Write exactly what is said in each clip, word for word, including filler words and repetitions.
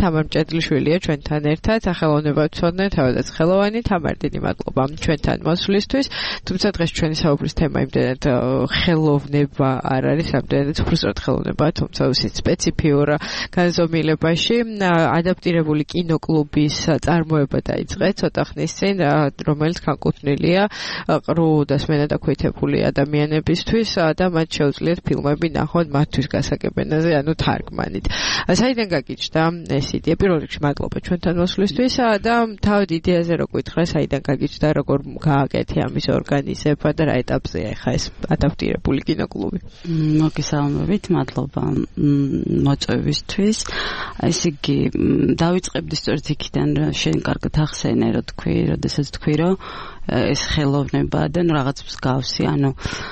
თამარ მჭედლიშვილია ჩვენთან ერთად, სახელოვნებაცოდნე, თავადაც ხელოვანი. თამარ, დიდი მადლობა ჩვენთან მოსვლისთვის. თუმცა დღეს ჩვენი საუბრის თემა იმდენად ხელოვნება არ არის, ამდენად უფრო სწორად ხელოვნება, თუმცა უსით სპეციფიურ განზომილებაში. ადაპტირებული კინოკლუბის წარმოება დაიწყეთ ცოტა ხნის წინ, რომელიც განკუთვნილია ყრუ დასმენადაქვეითებული ადამიანებისთვის და მათ შეუძლიათ ფილმები ნახონ მათთვის გასაგებენაზე, ანუ თარგმანით. საიდან გაგიჩნდა ეს იდეა? პირველ რიგში მადლობა ჩვენთან მოსვლისთვის და თავად იდეაზე რო გითხრა, საიდან გაგიჩნდა, როგორ გააკეთე ამის ორგანიზება და რა ეტაპზეა ახლა ეს ადაპტირებული კინოკლუბი? მოგესალმებით, მადლობა მოწვევისთვის. ესე იგი, დავიწყებდი სწორედ იქიდან, შენ კარგად ახსენე, რო თქვი, როდესაც თქვი, რომ ეს ხელოვნება და რაღაც მსგავსი, ანუ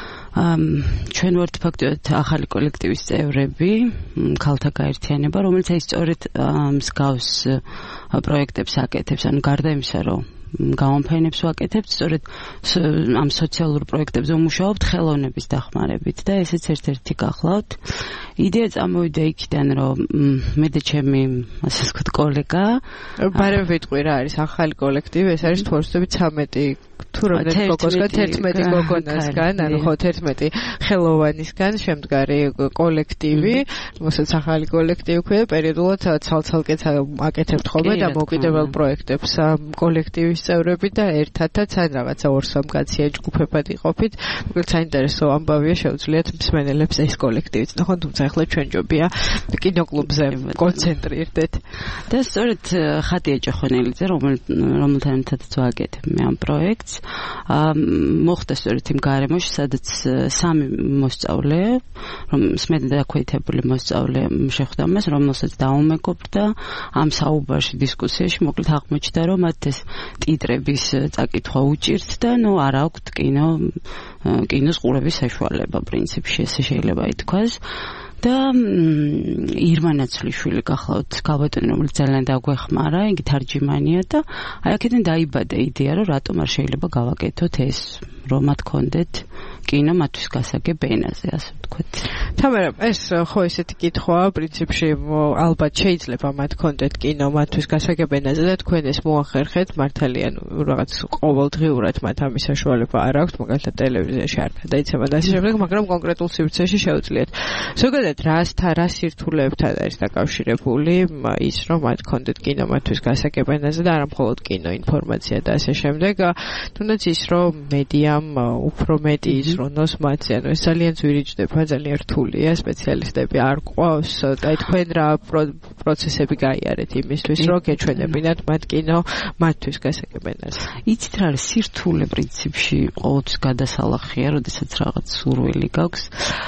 ჩვენ ვართ ფაქტობრივად ახალი კოლექტივის წევრები, ქალთა გაერთიანება, რომელიც აი სწორედ მსგავს პროექტებს აკეთებს, ანუ გარდა იმისა, რომ გამოფენებს ვაკეთებთ, სწორედ ამ სოციალურ პროექტებზე ვმუშაობთ ხელოვნების დახმარებით და ესეც ერთ-ერთი გახლავთ. იდეა წამოვიდა იქიდან, რომ მე და ჩემი, ასე ვთქვათ, კოლეგა, ბარემ ვიტყვი რა არის ახალი კოლექტივი, ეს არის თუ არ ვცდები ცამეტი თუ რამდენი გოგოსგან თერთმეტი გოგონასგან, ანუ ხო თერთმეტი ხელოვანისგან შემდგარი კოლექტივი, მოსაც ახალი კოლექტივი ქვია, პერიოდულად ცალ-ცალკე აკეთებთ ხოლმე და მოკიდებელ პროექტებს კოლექტივის წევრები და ერთადაც ან რაღაცა ორ-სამ კაცია ჯგუფებად იყოფით. მოკლედ საინტერესო ამბავია, შეუძლიათ მსმენელებს ეს კოლექტივიც ნახონ, თუმცა ახლა ჩვენ ჯობია კინოკლუბზე კონცენტრირდეთ. და სწორედ ხატია ჭოხონელიძე, რომელთან ერთადაც ვაკეთებ მე ამ პროექტს. მოხდა სწორედ იმ გარემოში, სადაც სამი მოსწავლე, რომ სმენადაქვეითებული მოსწავლე შეხვდა მას, რომელსაც დაუმეგობრდა ამ საუბარში, დისკუსიაში, მოკლედ აღმოჩნდა, რომ მათ ეს ტიტრების წაკითხვა უჭირთ და ნუ არ აქვთ კინო კინოს ყურების საშუალება პრინციპში, ესე შეიძლება ითქვას. და ირმა ნაცვლიშვილი გახლავთ ქალბატონი, რომელიც ძალიან დაგვეხმარა, იგი თარჯიმანია და აი აქედან დაიბადა იდეა, რომ რატომ არ შეიძლება გავაკეთოთ ეს, რომ მათ კონდეთ კინო მათთვის გასაგებ ენაზე, ასე ვთქვათ. თამარა, ეს ხო ესეთი კითხვაა, პრინციპში ალბათ შეიძლება მათ კონდეთ კინო მათთვის გასაგებ ენაზე და თქვენ ეს მოახერხეთ, მართალია, რაღაც ყოველდღიურად მათ ამის საშუალება არ აქვთ, მაგალითად ტელევიზიაში არ გადაიცემა და ასე შემდეგ, მაგრამ კონკრეტულ სივრცეში შეუძლიათ. ზოგადად რასთან, რა სირთულეებთან არის დაკავშირებული ის, რომ მათ კონდეთ კინო მათთვის გასაგებ ენაზე და არა მხოლოდ კინო ინფორმაცია და ასე შემდეგ, თუნდაც ის, რომ მედიამ უფრო მეტი იზრუნოს მათზე, ანუ ეს ძალიან ძვირიჭდება, ძალიან რთულია, სპეციალისტები არ ყავს და თქვენ რა პროცესები გაიარეთ იმისთვის, რომ გეჩვენებინათ მათ კინო მათთვის გასაგებ ენაზე. იცით რა არის სირთულე პრინციპში ყოველთვის გადასალახია, როდესაც რაღაც სურვილი გაქვს.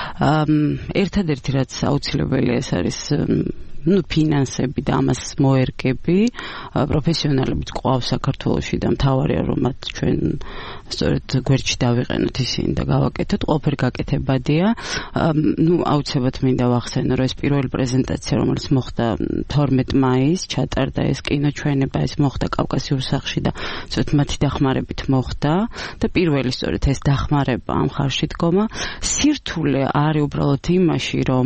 ერთადერთი რაც აუცილებელია ეს არის ну ფინანსები და ამას მოერგები, პროფესიონალებიც ყავს საქართველოში და მთავარია რომ მათ ჩვენ სწორედ გვერდში დავიყენოთ ისინი და გავაკეთოთ, ყველაფერი გაკეთებადია. ну აუცილებლად მინდა ვახსენო, რომ ეს პირველი პრეზენტაცია, რომელიც მოხდა თორმეტი მაისს, ჩატარდა ეს კინოჩვენება, ეს მოხდა კავკასიურ სახლში და სწორედ მათი დახმარებით მოხდა და პირველი სწორედ ეს დახმარება ამ ხარში დგომა. სირთულე არის უბრალოდ იმაში, რომ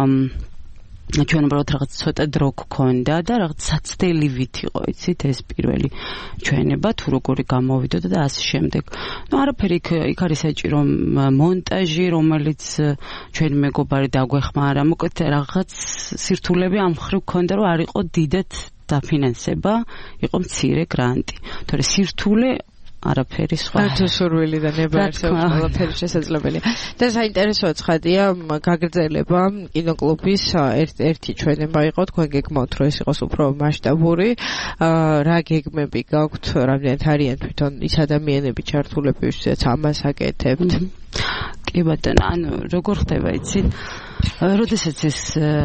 ჩვენ უბრალოდ რაღაც ცოტა დრო გქონდა და რაღაც საცდელივით იყო, იცით, ეს პირველი ჩვენება, თუ როგორი გამოვიდოდა და ასე შემდეგ. ну არაფერი იქ არის საჭირო მონტაჟი, რომელიც ჩვენი მეგობარი დაგვეხმარა, მოკლედ რაღაც სირთულეები ამ ხრივ გქონდა, რომ არ იყო დიდად დაფინანსება, იყო მცირე გრანტი. თორე სირთულე არაფერი სხვა. თუ სურვილი და ნება არსებობს, ყველაფერი შესაძლებელია. და საინტერესო ცხადია, გაგრძელება კინოკლუბის ერთ-ერთი ჩვენება იყო, თქვენ გეგმავთ, რომ ეს იყოს უფრო მასშტაბური. რა გეგმები გაქვთ, რამდენად არიან თვითონ ის ადამიანები ჩართულები, ვისაც ამას აკეთებთ? კი ბატონო, ანუ როგორ ხდება, იცით? როდესაც ეს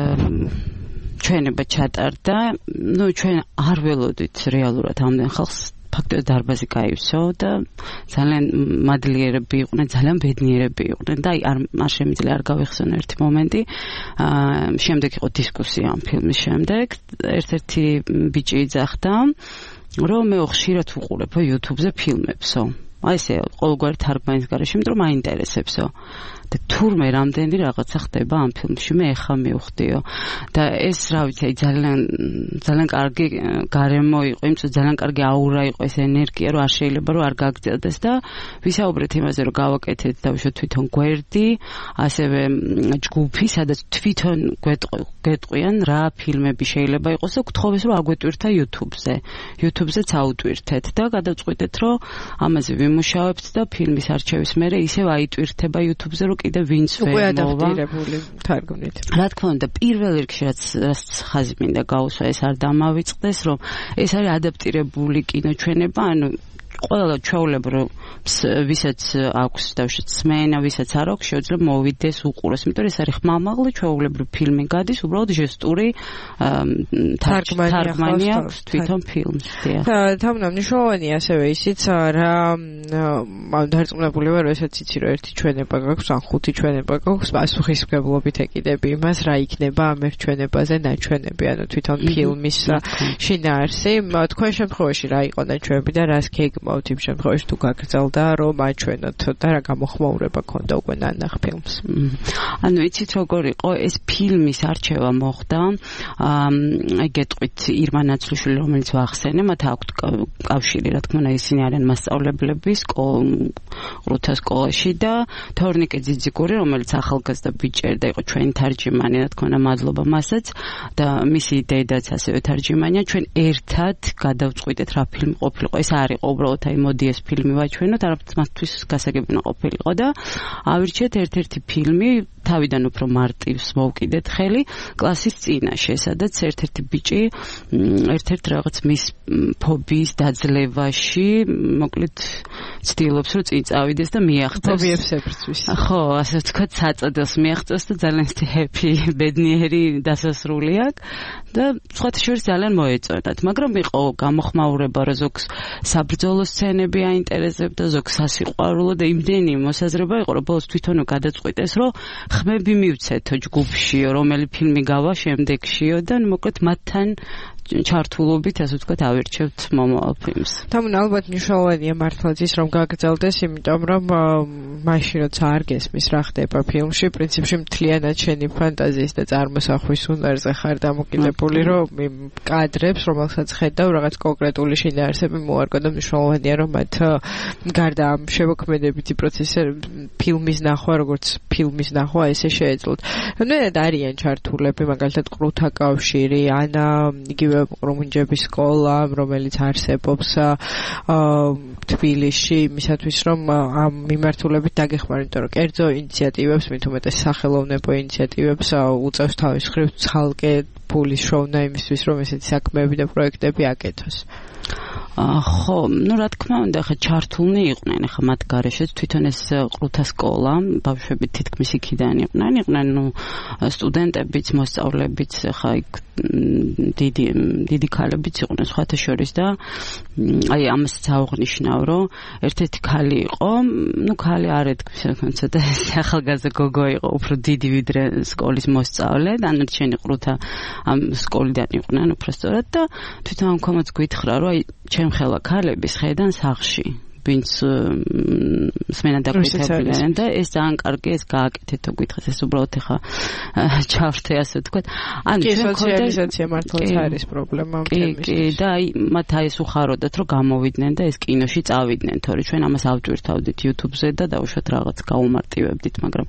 ჩვენება ჩატარდა, ну ჩვენ არ ველოდით რეალურად ამდენ ხალხს ფაქტობრივად დარბაზი გაივსო და ძალიან მადლიერები იყვნენ, ძალიან ბედნიერები იყვნენ და არ არ შემიძლია არ გავიხსენო ერთი მომენტი. აა შემდეგ იყო დისკუსია ამ ფილმის შემდეგ. ერთ-ერთი ბიჭი იძახდა, რომ მე ხშირად ვუყურებო YouTube-ზე ფილმებსო. აი ესე ყოველგვარი თარგმანის გარეშე, იმიტომ რომ მაინტერესებსო. და თურმე რამდენი რაღაცა ხდება ამ ფილმში მე ეხა მივხვდიო და ეს რა ვიცი ძალიან ძალიან კარგი გარემო იყო იმის ძალიან კარგი აურა იყო ეს ენერგია რომ არ შეიძლება რომ არ გაგრძელდეს და ვისაუბრეთ იმაზე რომ გავაკეთეთ დავუშვათ თვითონ გვერდი ასევე ჯგუფი სადაც თვითონ გვეტყვიან რა ფილმები შეიძლება იყოს და გთხოვეს რომ აგვეტვირთა YouTube-ზე YouTube-ზეც აუტვირთეთ და გადავწყვიტეთ რომ ამაზე ვიმუშავებთ და ფილმის არჩევის მერე ისევ აიტვირთება YouTube-ზე რომ კიდე ვინც ვერ მოვა. უკვე ადაპტირებული თარგმნით. რა თქმა უნდა, პირველ რიგში რაც ხაზი მინდა გაუსვა, ეს არ დამავიწყდეს, რომ ეს არის ადაპტირებული კინოჩვენება, ანუ ყველა ჩვეულებრივ ვისაც აქვს დავშეთ სმენა, ვისაც არ აქვს, შეიძლება მოვიდეს უყუროს, იმიტომ რომ ეს არის ხმამაღლა ჩვეულებრივ ფილმი გადის, უბრალოდ ჟესტური თარგმანი აქვს თვითონ ფილმს. თამნა მნიშვნელოვანია ასევე ისიც რა დარწმუნებული ვარ, ესეც იცი რომ ერთი ჩვენება გაქვს, ან ხუთი ჩვენება გაქვს, პასუხისმგებლობით ეკიდები იმას, რა იქნება ამ ერთ ჩვენებაზე ნაჩვენები, ანუ თვითონ ფილმის შინაარსი. თქვენ შემთხვევაში რა იყო ნაჩვენები და რას გეგმავთ იმ შემთხვევაში თუ გაგრძელდა რომ აჩვენოთ და რა გამოხმაურება ქონდა უკვე ნანახ ფილმს. ანუ იცით როგორ იყო ეს ფილმის არჩევა მოხდა აი გეტყვით ირმა ნაცლიშვილი რომელიც ვახსენე მათ აქვთ კავშირი რა თქმა უნდა ისინი არიან მასწავლებლები ყრუთა სკოლაში და თორნიკე ძიძიგური რომელიც ახალგაზრდა ბიჭერი და იყო ჩვენი თარჯიმანი რა თქმა უნდა მადლობა მასაც და მისი დედაც ასევე თარჯიმანია ჩვენ ერთად გადავწყვიტეთ რა ფილმი ყოფილიყო ეს არ იყო უბრალოდ აი მოდი ეს ფილმი ვაჩვენოთ არამედ მათთვის გასაგებია ყოფილიყო და ავირჩიეთ ერთ-ერთი ფილმი თავიდან უფრო მარტივს მოვკიდეთ ხელი კლასის წინაშე სადაც ერთ-ერთი ბიჭი ერთ-ერთ რაღაც მის ფობიის დაძლევაში მოკლედ ცდილობს რომ წინ წავიდეს და მიაღწევს ფობიებს ეფრთვის ხო ასე ვთქვათ საწოდელს მიაღწევს და ძალიან ჰეპი ბედნიერი დასასრული აქვს და სხვათა შორის ძალიან მოეწონათ მაგრამ იყო გამოხმაურება რომ ზოგს საბრძოლო სცენები აინტერესებდა ზოგს სასიყვარულო და იმდენი მოსაზრება იყო რომ ბოლოს თვითონო გადაწყვიტეს რომ ხმები მივცეთო ჯგუფშიო რომელი ფილმი გავა შემდეგშიო და მოკლედ მათთან ჩართულობით ასე ვთქვათ ავირჩევთ მომავალ ფილმს. თამუნ ალბათ მნიშვნელოვანია მართლაც ის რომ გაგრძელდეს, იმიტომ რომ მაშინ როცა არ გესმის რა ხდება ფილმში, პრინციპში მთლიანად შენი ფანტაზიის და წარმოსახვის უნარზე ხარ დამოკიდებული, რომ კადრებს, რომელსაც ხედავ, რაღაც კონკრეტული შინაარსები მოარგო და მნიშვნელოვანია რომ მათ გარდა ამ შემოქმედებითი პროცესები ფილმის ნახვა, როგორც ფილმის ნახვა, ესე შეეძლოთ. ნუ არიან ჩართულები, მაგალითად ყრუთა კავშირი, ანა იგივე რომუნჯების სკოლა, რომელიც არსებობს თბილისში, იმისათვის რომ ამ მიმართულებით დაგეხმაროთ, იმიტომ რომ კერძო ინიციატივებს, მით უმეტეს სახელოვნებო ინიციატივებს უწევს თავის მხრივ ცალკე ფულის შოვნა იმისთვის, რომ ესეთი საქმეები და პროექტები აკეთოს. ხო, ну რა თქმა უნდა, ხა ჩართულნი იყვნენ, ხა მათ გარეშეც თვითონ ეს ყრუთა სკოლა, ბავშვები თითქმის იქიდან იყვნენ, იყვნენ ну სტუდენტებიც, მოსწავლებიც, ხა იქ დიდი დიდი ქალებიც იყვნენ სხვათა შორის და აი ამასაც აღვნიშნავ, რომ ერთ-ერთი ქალი იყო, ну ქალი არ ეთქვი, ცოტა ახალგაზრდა გოგო იყო, უფრო დიდი ვიდრე სკოლის მოსწავლე, დანარჩენი ყრუთა ამ სკოლიდან იყვნენ უბრალოდ და თვითონ ამ კომაც გითხრა, რომ აი ჩემ ხელა ქალების ხედან სახლში ვინც სმენა დაგვიწყებდნენ და ეს ძალიან კარგი ეს გააკეთეთო გითხეთ ეს უბრალოდ ეხა ჩავრთე ასე ვთქვათ ანუ სოციალიზაცია მართლაც არის პრობლემა ამ თემის კი და აი მათ აი ეს უხაროდათ რომ გამოვიდნენ და ეს კინოში წავიდნენ თორე ჩვენ ამას ავტვირთავდით YouTube-ზე და დავუშვათ რაღაც გაუმარტივებდით მაგრამ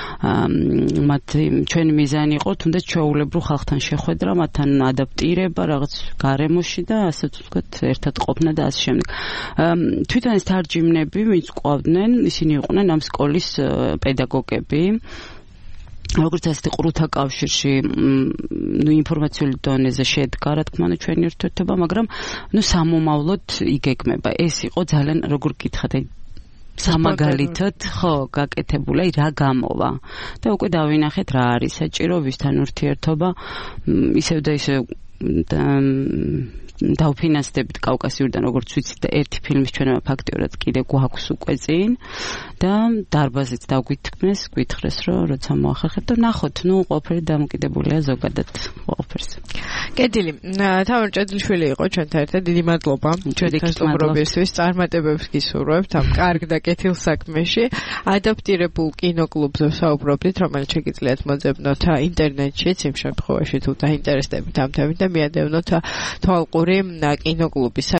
მათ ჩვენი მიზანი იყო თუნდაც ჩვეულებრივ ხალხთან შეხვედრა მათთან ადაპტირება რაღაც გარემოში და ასე ვთქვათ ერთად ყოფნა და ასე შემდეგ თვითონ ეს თარჯიმნები ვინც ყვავდნენ ისინი იყვნენ ამ სკოლის პედაგოგები როგორც ასეთი ყრუთა კავშირში ნუ ინფორმაციული დონეზე შედგა რა თქმა უნდა ჩვენი ურთიერთობა მაგრამ ნუ სამომავლოდ იგეგმება ეს იყო ძალიან როგორ გითხათ აი სამაგალითოდ ხო გაკეთებული აი რა გამოვა და უკვე დავინახეთ რა არის საჭირო ვისთან ურთიერთობა ისევ და ისევ დავფინანსდებით კავკასიურიდან, როგორც ვიცით, და ერთი ფილმის ჩვენება ფაქტიურად კიდე გვაქვს უკვე წინ და დარბაზით დაგვითქმეს, გვითხრეს, რომ როცა მოახერხებთ და ნახოთ, ნუ ყველაფერი დამოკიდებულია ზოგადად ყველაფერზე. კეთილი. თამარ ჭედლიშვილი იყო ჩვენთან ერთად. დიდი მადლობა ჩვენთან სტუმრობისთვის. წარმატებებს გისურვებთ ამ კარგ და კეთილ საქმეში. ადაპტირებულ კინოკლუბზე ვსაუბრობდით, რომელიც შეგიძლიათ მოძებნოთ ინტერნეტშიც, იმ შემთხვევაში თუ დაინტერესდებით ამ თემით და მიადევნოთ თვალყური კინოკლუბის